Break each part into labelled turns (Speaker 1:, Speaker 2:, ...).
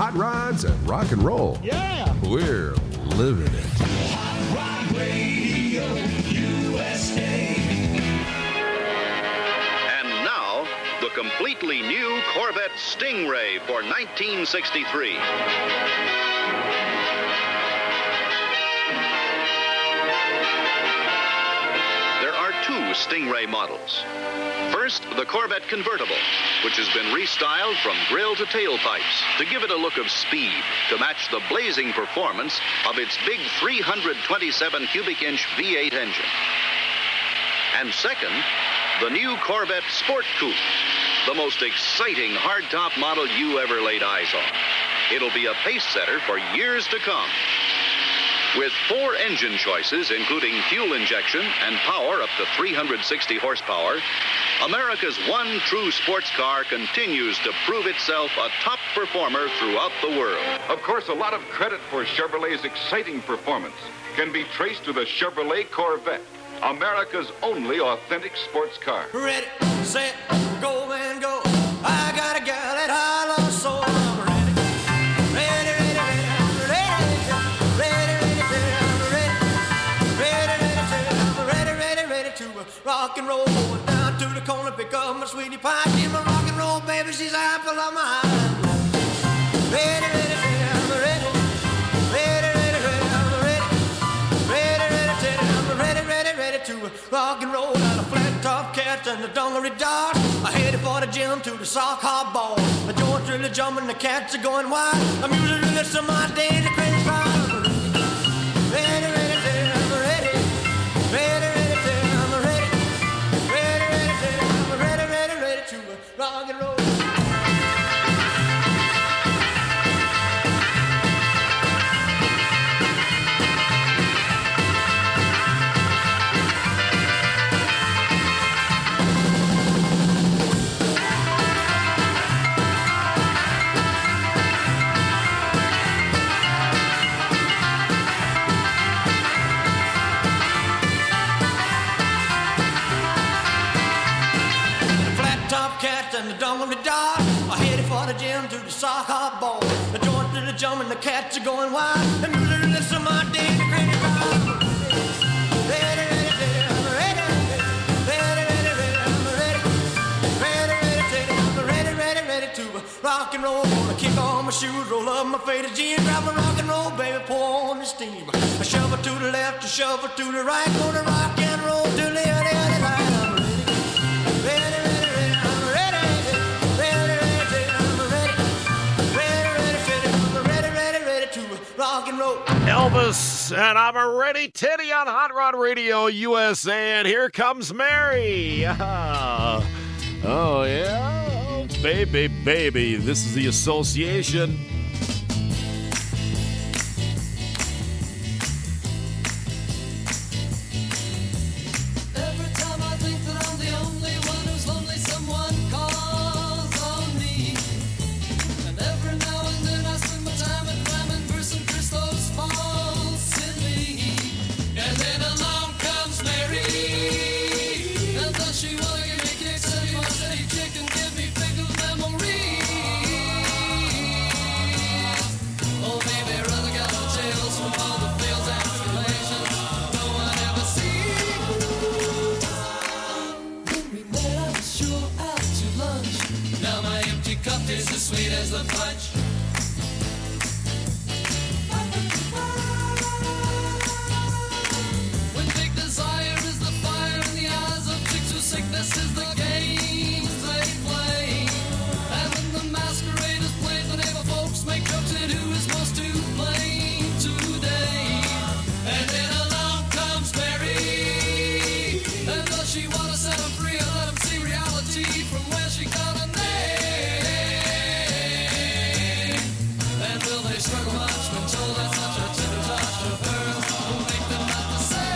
Speaker 1: hot rods and rock and roll.
Speaker 2: Yeah!
Speaker 1: We're living it.
Speaker 3: Hot Rod Radio USA.
Speaker 4: And now, the completely new Corvette Stingray for 1963. There are two Stingray models. First, the Corvette Convertible, which has been restyled from grille to tailpipes to give it a look of speed to match the blazing performance of its big 327 cubic inch V8 engine. And second, the new Corvette Sport Coupe, the most exciting hardtop model you ever laid eyes on. It'll be a pace setter for years to come. With 4 engine choices, including fuel injection and power up to 360 horsepower, America's one true sports car continues to prove itself a top performer throughout the world.
Speaker 5: Of course, a lot of credit for Chevrolet's exciting performance can be traced to the Chevrolet Corvette, America's only authentic sports car.
Speaker 6: Ready, set, go and go. I got a gal that I love so. I'm ready, ready, ready to rock and roll. Going down to the corner, pick up my sweetie pie. She's my rock and roll baby, she's the apple of my eye. Ready, to rock and roll out of flat top cats and the dungaree dogs. I headed for the gym to the sock hop ball. The joints really jumping, the cats are going wild. I'm usually listen to my daily crazy crowd. Ready, to rock and roll. And the dungaree dog. I headed for the gym to the sock hop ball. The joints to the jump and the cats are going wild. And music listen to my daily crazy crowd. Ready to rock and roll. Gonna kick on my shoes, roll up my faded jeans, grab my rock and roll, baby, pour on the steam. I shovel to the left, a shovel to the right, gonna rock and roll to the right. I'm ready. Rock and roll.
Speaker 7: Elvis, and I'm a ready titty on Hot Rod Radio USA, and here comes Mary. Oh, yeah? Oh, baby, baby. This is the Association.
Speaker 8: Every time I think that I'm the only one who's lonely, someone calls on me. And every now and then I spend my time at those falls in me. And then along comes Mary. And does she want to give me kicks? And he wants to eat chicken, give me pickled memories. Oh, baby, rather got no tales from all the fails and tribulations no one ever sees. When we met, I was sure out to lunch. Now my empty cup is as sweet as the punch. Sickness is the games they play. And when the masquerade is played, the neighbor folks make jokes at who is most to blame today. And then along comes Mary. And does she want to set them free or let them see reality from where she got a name? And will they struggle much when told that such a tender touch of hers will make them not the same?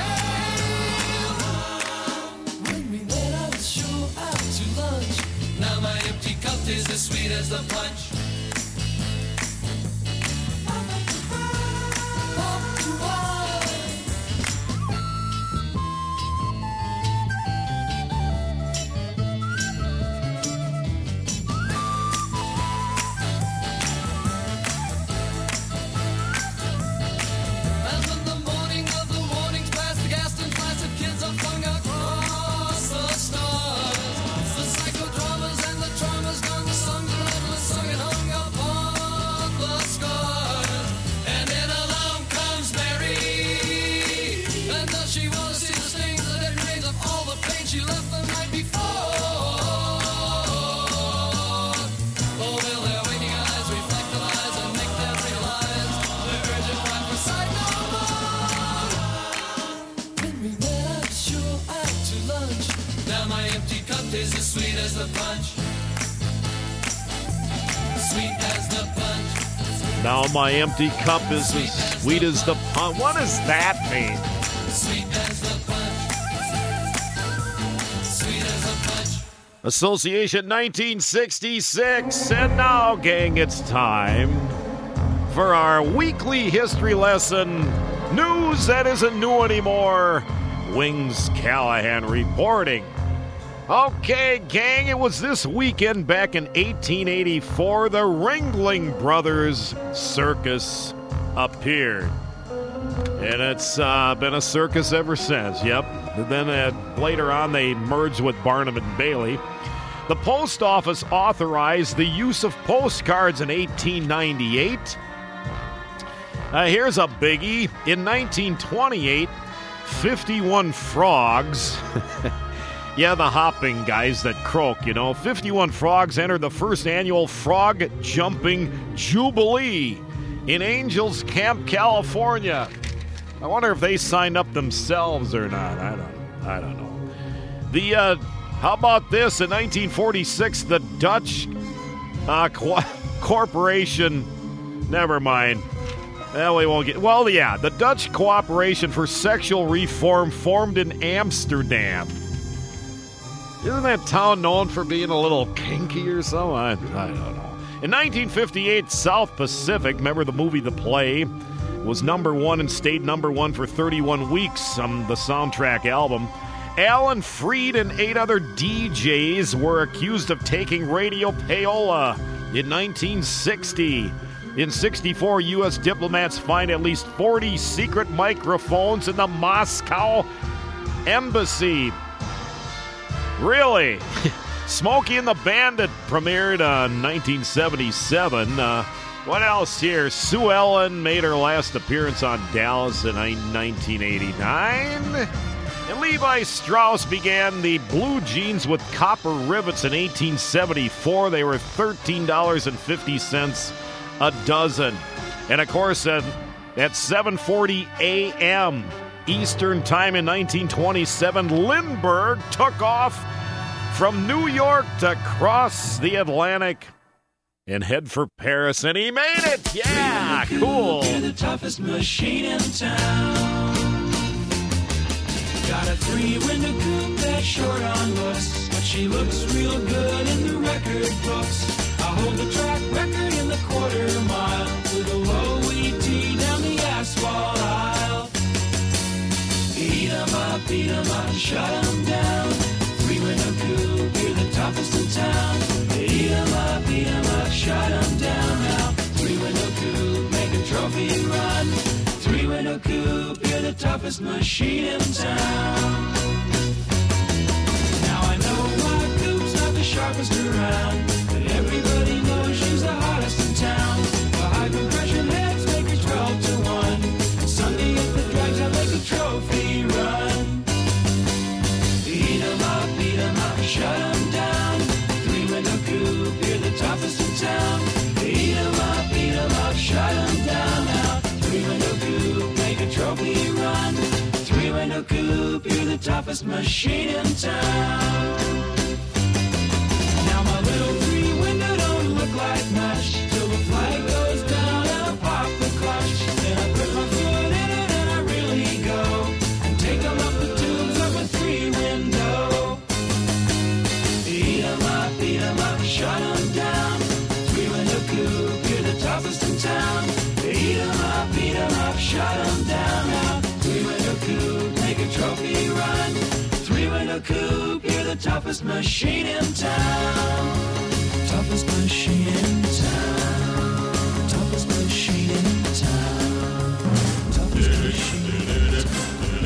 Speaker 8: Now my empty cup is as sweet as the punch. the punch. Sweet as the punch.
Speaker 7: Now my empty cup is as sweet as the punch. What does that mean?
Speaker 8: Sweet as the punch. Sweet as a punch.
Speaker 7: Association 1966. And now, gang, it's time for our weekly history lesson. News that isn't new anymore. Wings Callahan reporting. Okay, gang, it was this weekend back in 1884 the Ringling Brothers Circus appeared. And it's been a circus ever since, yep. And then later on they merged with Barnum and Bailey. The post office authorized the use of postcards in 1898. Here's a biggie. In 1928, 51 frogs... Yeah, the hopping guys that croak, 51 frogs entered the first annual Frog Jumping Jubilee in Angels Camp, California. I wonder if they signed up themselves or not. I don't know. How about this? In 1946, the Dutch corporation... Never mind. We won't get... Well, yeah, the Dutch Cooperation for Sexual Reform formed in Amsterdam. Isn't that town known for being a little kinky or something? I don't know. In 1958, South Pacific, remember the movie The Play, was number one and stayed number one for 31 weeks on the soundtrack album. Alan Freed and 8 other DJs were accused of taking radio payola in 1960. In 64, U.S. diplomats find at least 40 secret microphones in the Moscow embassy. Really? Smokey and the Bandit premiered in 1977. What else here? Sue Ellen made her last appearance on Dallas in 1989. And Levi Strauss began the blue jeans with copper rivets in 1874. They were $13.50 a dozen. And of course, at 7:40 a.m. Eastern Time in 1927, Lindbergh took off from New York to cross the Atlantic and head for Paris, and he made it! Yeah, cool!
Speaker 3: You're the toughest machine in town. Got a 3-window coupe that's short on looks, but she looks real good in the record books. I hold the track record in the quarter mile with a low ET down the asphalt aisle. Beat 'em up, shut 'em down. 3-window coupe, you're the toughest in town. Beat 'em up, shut 'em down now. 3-window coupe, make a trophy run. 3-window coupe, you're the toughest machine in town. Now I know my coupe's not the sharpest around, but everybody knows she's the hottest in town. The high compression heads make her 12-1. And Sunday at the drags I make a trophy run. Beat 'em up, shut 'em down. 3-window coupe, you're the toughest in town. Beat 'em up, shut 'em down now. 3-window coupe, make a trophy run. 3-window coupe, you're the toughest machine in town. Now my little 3-window don't look like much till the flag goes down and I pop the clutch. Then I put my foot in it and I really go and take 'em up the tubes of a 3-window. Beat 'em up, shut 'em down. 3-window coupe, you're the toughest in town. Beat 'em up, shut 'em down now. 3-window coupe, make a trophy run. 3-window coupe, you're the toughest machine in town. Toughest machine in town. Toughest machine in town. Toughest machine in town.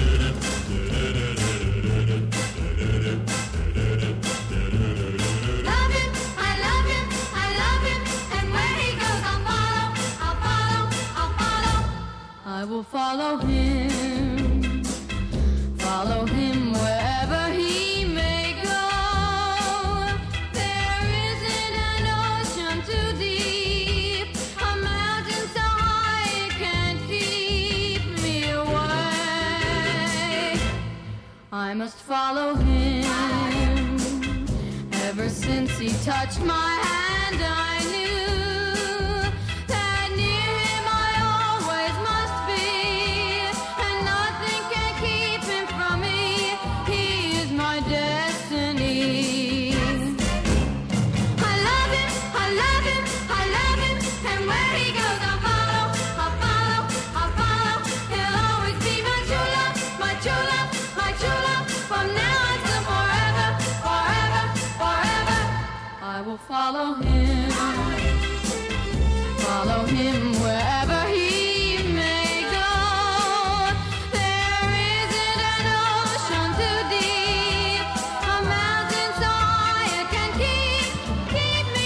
Speaker 2: I will follow him wherever he may go. There isn't an ocean too deep, a mountain so high it can't keep me away. I must follow him ever since he touched my hand, I knew that near him I always must be, and nothing can keep him from me. He is my destiny. I love him, I love him, I love him, and where he goes I'll follow, I'll follow, I'll follow. He'll always be my true love, my true love, my true love, from now until forever, forever, forever. I will follow him wherever he may go. There isn't an ocean too deep, a mountain so high it can keep me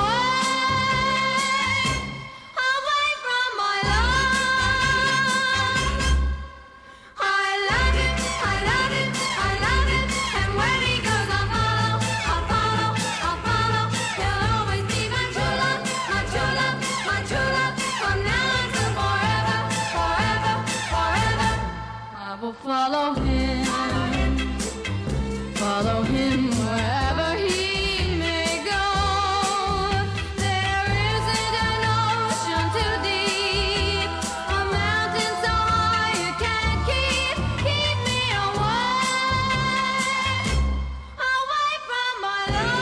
Speaker 2: away from my love. I love him, I love him, I love him, and where he goes I'll follow, I'll follow, I'll follow. He'll always be my true love, my true love, my true love, from now until forever, forever, forever. I will follow him wherever he may go. There isn't an ocean too deep, a mountain so high it can't keep me away from my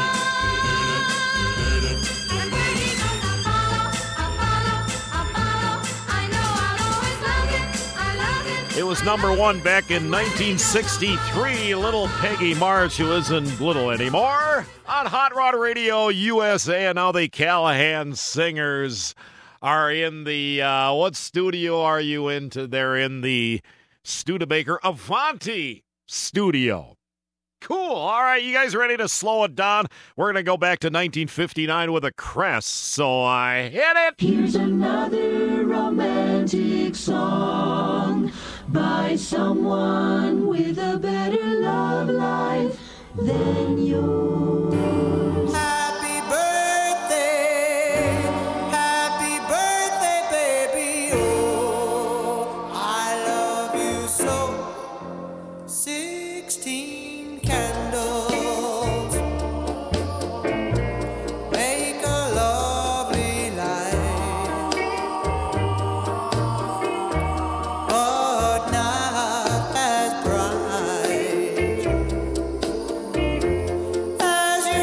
Speaker 2: love. And where he goes I'll follow, I'll follow, I'll follow. I know I'll always love him, I love him.
Speaker 7: It was number one back in 1963. Little Peggy March, who isn't little anymore, on Hot Rod Radio USA. And now the Callahan Singers are in the, what studio are you into? They're in the Studebaker Avanti studio. Cool. All right, you guys ready to slow it down? We're going to go back to 1959 with a Crest. So I hit it.
Speaker 9: Here's another romantic song by someone with a better love life than yours.
Speaker 6: Happy birthday, baby. Oh, I love you so. 16 candles make a lovely light, but not as bright as your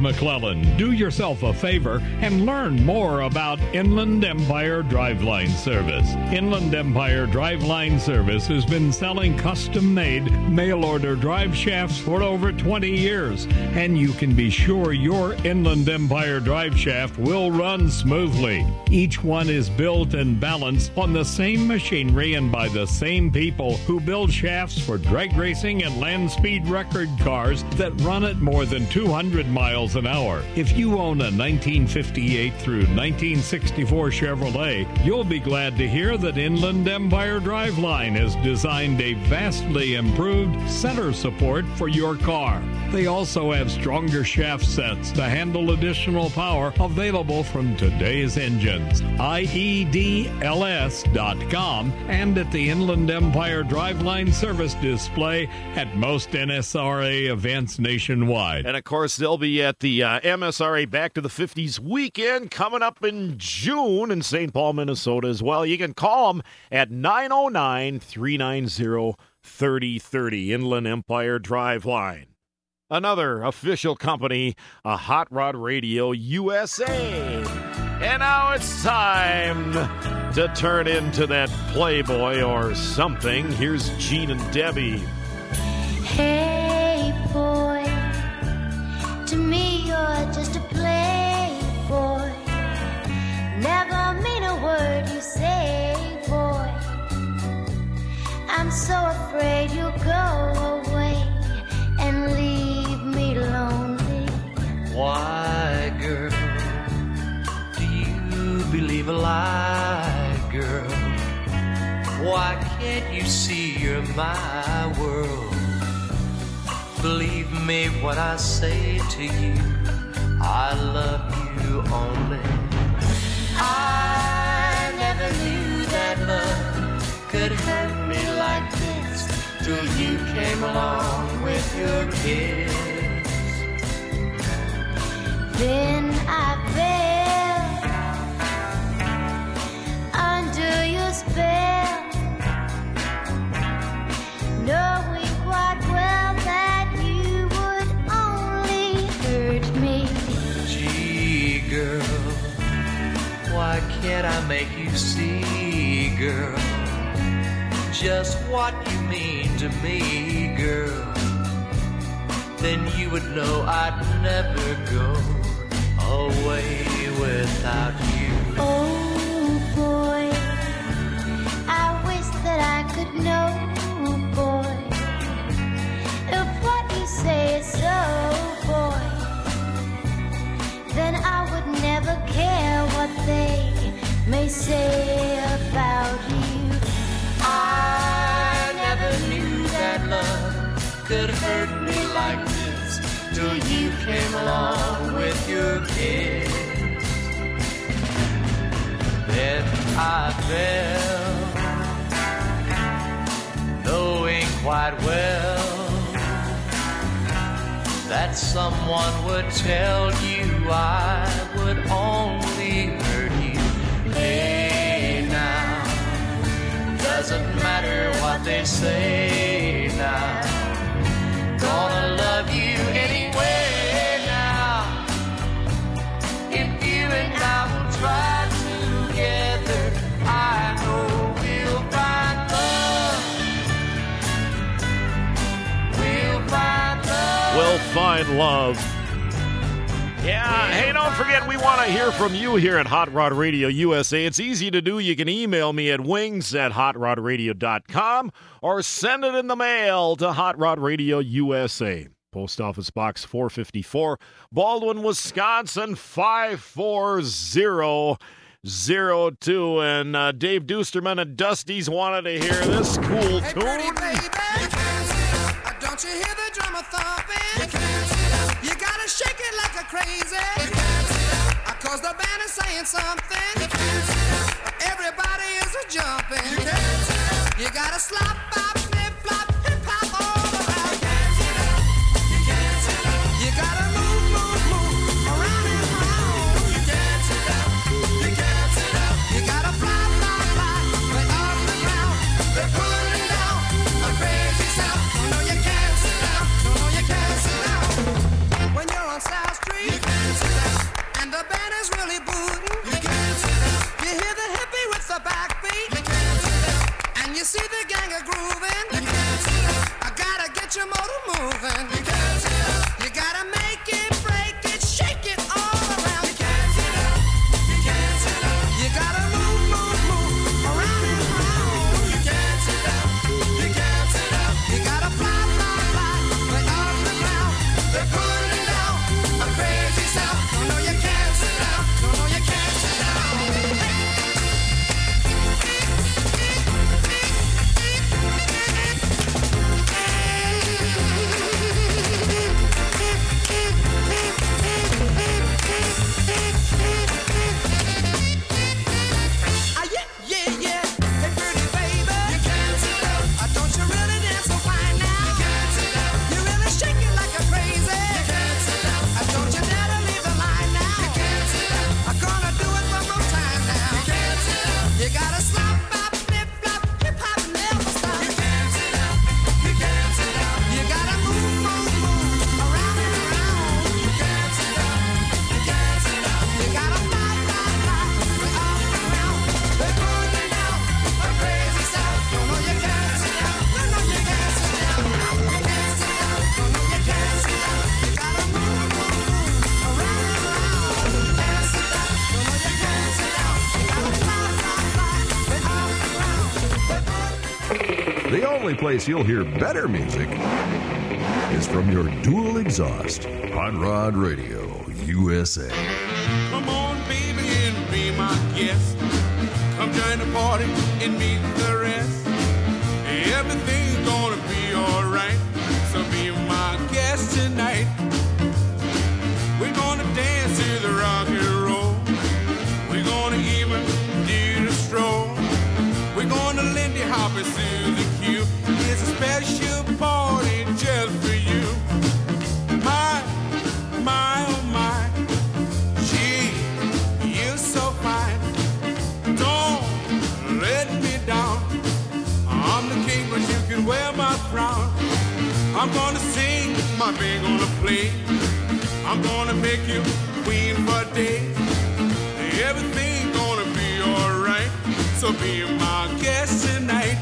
Speaker 10: McClellan. Do yourself a favor and learn more about Inland Empire Driveline Service. Inland Empire Driveline Service has been selling custom-made mail-order drive shafts for over 20 years, and you can be sure your Inland Empire drive shaft will run smoothly. Each one is built and balanced on the same machinery and by the same people who build shafts for drag racing and land speed record cars that run at more than 200 miles an hour. If you own a 1958 through 1964 Chevrolet, you'll be glad to hear that Inland Empire Driveline has designed a vastly improved center support for your car. They also have stronger shaft sets to handle additional power available from today's engines. IEDLS.com and at the Inland Empire Driveline service display at most NSRA events nationwide.
Speaker 7: And of course, they'll be at the MSRA Back to the 50s weekend coming up in June in St. Paul, Minnesota as well. You can call them at 909-390-3030, Inland Empire Driveline. Another official company, a Hot Rod Radio USA. And now it's time to turn into that Playboy or something. Here's Gene and Debbie.
Speaker 2: Hey boy, to me you're just a playboy. Never mean a word you say, boy. I'm so afraid you'll go away and leave me lonely.
Speaker 11: Why, girl, do you believe a lie, girl? Why can't you see you're my world? Believe me when I say to you, I love you only. I never knew that love could hurt me like this till you came along with your kiss.
Speaker 2: Then I fell under your spell, knowing quite well that you would only hurt me.
Speaker 11: Gee, girl, why can't I make you see, girl, just what you mean to me, girl? Then you would know I'd never go away without you.
Speaker 2: Oh boy, I wish that I could know, boy, if what you say is so, boy, then I would never care what they may say about you.
Speaker 11: I never knew that love could hurt me like this till you came along with your kiss. Then I fell, knowing quite well that someone would tell you I would only hurt you. Hey now, doesn't matter what they say now, gonna love you anyway now. If you and I will try together, I know we'll find love. We'll find love.
Speaker 7: We'll find love. Yeah, hey, don't forget, we want to hear from you here at Hot Rod Radio USA. It's easy to do. You can email me at wings@hotrodradio.com or send it in the mail to Hot Rod Radio USA. Post Office Box 454, Baldwin, Wisconsin 54002. And Dave Dusterman and Dusty's wanted to hear this cool
Speaker 6: Hey,
Speaker 7: tune.
Speaker 6: pretty baby, don't you hear the drummer thumping? You can't sit up. You gotta shake it like a crazy. You can't sit up. 'Cause the band is saying something. You can't sit up. Everybody is a jumping. You can't sit up. You gotta slop, bop, flip, flop, hip hop all around. You can't sit up. You can't sit up. You gotta move, move, move around and around. You can't sit up. You can't sit up. You gotta fly, fly, fly, way off the ground. They're pulling down a crazy sound. Oh no, you can't sit down. No, no, you can't sit down. When you're on South Street.
Speaker 12: really booting. You can't sit down. You hear the hippie with the backbeat. You can't sit down. And you see the gang a grooving. You can't sit down. I gotta get your motor moving. You can't sit down. You gotta make it, break it, shake it all around. You can't sit down. You can't sit down. You gotta move, move, move around and around. You can't sit down. You can't sit down. You gotta fly, fly, fly, way off the ground. They're putting down a crazy sound. No, no, you can't sit down. No, no, you can't sit down. You gotta slap, bop, flip, flop, hip hop, never stop. You can't sit down. You can't sit down. You gotta move, move, move around and around. You can't sit down. You can't sit down. You gotta fly, fly, fly, way off the ground. They're putting down a crazy sound. No, no, you can't sit down. No, no, you can't sit down. You can't sit down. No, no, you can't sit down. You gotta move, move, move around and around. You can't sit down. No, no, you can't sit down. You gotta fly, fly, fly, way off the ground.
Speaker 1: The only place you'll hear better music is from your dual exhaust Hot Rod Radio USA.
Speaker 3: Come on, baby, and be my guest. Come join the party and meet the rest. Everything's gonna be alright, so be my guest tonight. We're gonna dance to the rock and roll. We're gonna even do the stroll. We're gonna Lindy Hop and Susie Q. It's a special party just for you. My, oh my, gee, you're so fine. Don't let me down. I'm the king, but you can wear my crown. I'm gonna sing, my band gonna play. I'm gonna make you queen for days. Everything's gonna be alright, so be my guest tonight.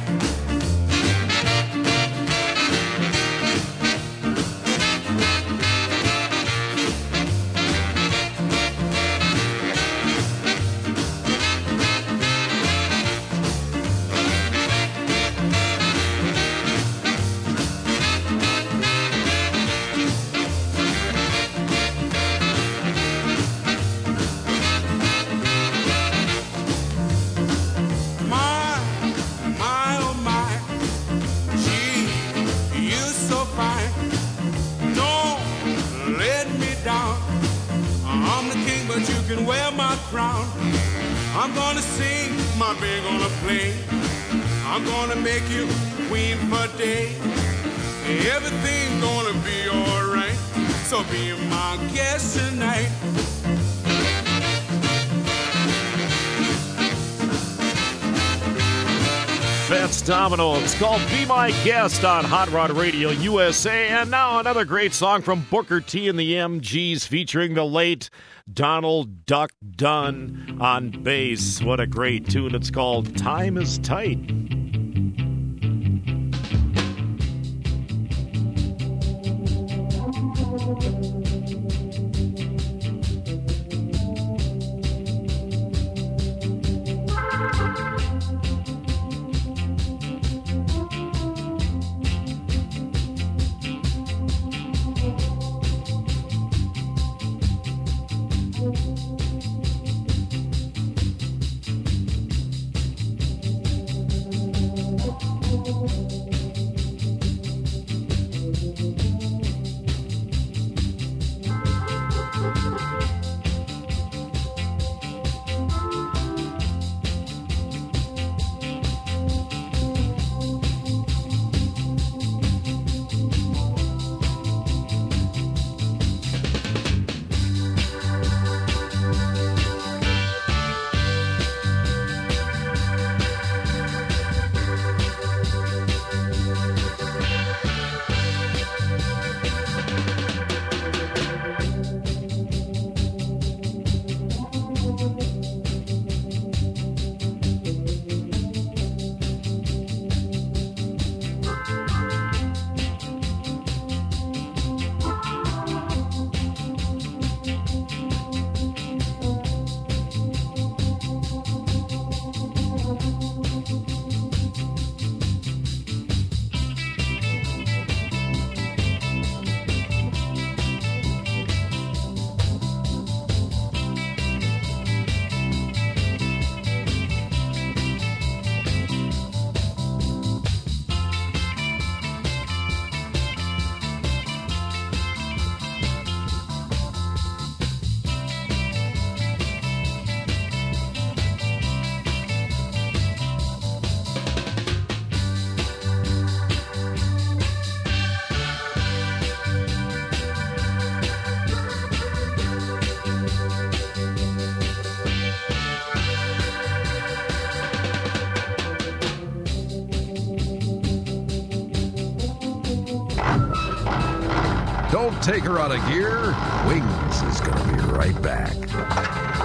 Speaker 3: I'm gonna sing, my band gonna play. I'm gonna make you queen for day. Everything's gonna be alright, so be my guest tonight.
Speaker 7: Fats Domino. It's called Be My Guest on Hot Rod Radio USA. And now another great song from Booker T and the MGs featuring the late Donald Duck Dunn on bass. What a great tune. It's called Time is Tight.
Speaker 1: take her out of gear, Wings is going to be right back.